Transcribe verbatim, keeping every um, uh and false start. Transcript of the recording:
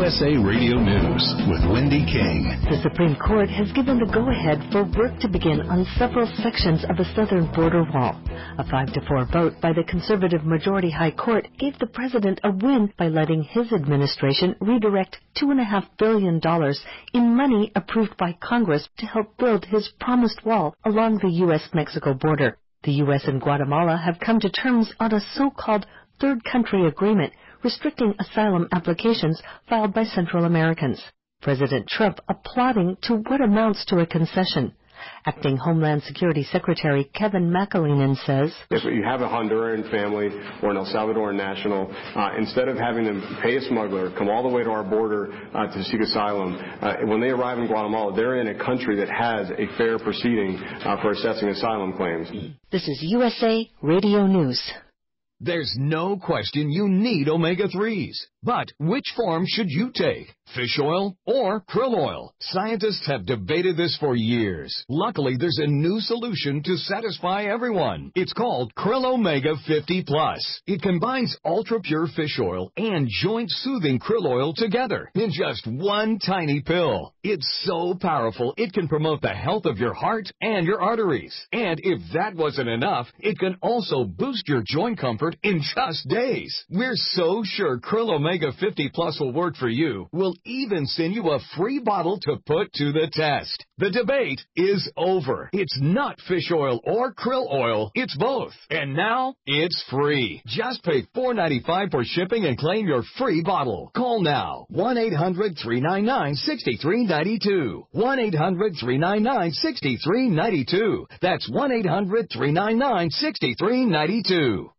S A Radio News with Wendy King. The Supreme Court has given the go-ahead for work to begin on several sections of the southern border wall. A five to four vote by the conservative majority High Court gave the president a win by letting his administration redirect two point five billion dollars in money approved by Congress to help build his promised wall along the U S Mexico border. The U S and Guatemala have come to terms on a so-called third country agreement restricting asylum applications filed by Central Americans. President Trump applauding to what amounts to a concession. Acting Homeland Security Secretary Kevin McAleenan says, if you have a Honduran family or an El Salvadoran national, uh, instead of having them pay a smuggler, come all the way to our border uh, to seek asylum, uh, when they arrive in Guatemala, they're in a country that has a fair proceeding uh, for assessing asylum claims. This is U S A Radio News. There's no question you need omega threes. But which form should you take? Fish oil or krill oil? Scientists have debated this for years. Luckily, there's a new solution to satisfy everyone. It's called Krill Omega fifty plus. It combines ultra-pure fish oil and joint-soothing krill oil together in just one tiny pill. It's so powerful, it can promote the health of your heart and your arteries. And if that wasn't enough, it can also boost your joint comfort in just days. We're so sure Krill Omega fifty plus will work for you. We'll even send you a free bottle to put to the test. The debate is over. It's not fish oil or krill oil. It's both. And now it's free. Just pay four dollars and ninety-five cents for shipping and claim your free bottle. Call now. one eight hundred three nine nine six three nine two. one eight hundred three nine nine six three nine two. That's one eight hundred three nine nine six three nine two.